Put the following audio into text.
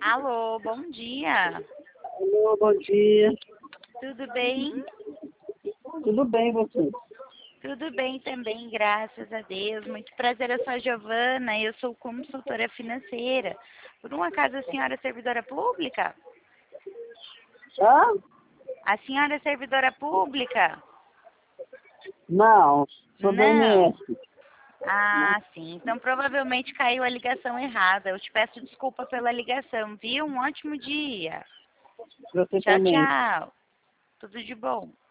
Alô, bom dia. Alô, bom dia. Tudo bem? Tudo bem, você? Tudo bem também, graças a Deus. Muito prazer, eu sou a Giovana, eu sou consultora financeira. Por um acaso a senhora é servidora pública? Hã? A senhora é servidora pública? Não, sou da Não. INS. Ah, sim. Então provavelmente caiu a ligação errada. Eu te peço desculpa pela ligação, viu? Um ótimo dia. Você Tchau, também. tchau. Tudo de bom.